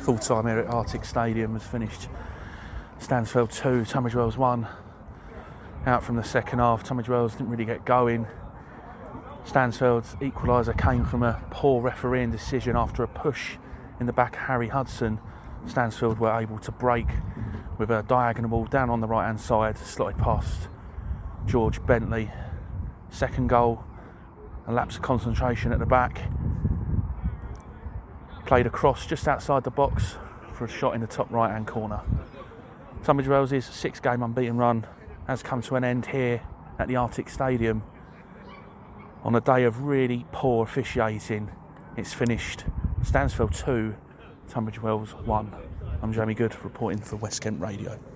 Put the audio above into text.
Full time here at Arctic Stadium has finished Stansfeld 2, Tunbridge Wells 1. Out from the second half, Tunbridge Wells didn't really get going. Stansfeld's equaliser came from a poor refereeing decision after a push in the back of Harry Hudson. Stansfeld were able to break with a diagonal ball down on the right hand side, slotted past George Bentley. Second goal, a lapse of concentration at the back. Played across just outside the box for a shot in the top right hand corner. Tunbridge Wells' 6-game unbeaten run has come to an end here at the Arctic Stadium. On a day of really poor officiating, it's finished Stansfeld 2, Tunbridge Wells 1. I'm Jamie Good, reporting for West Kent Radio.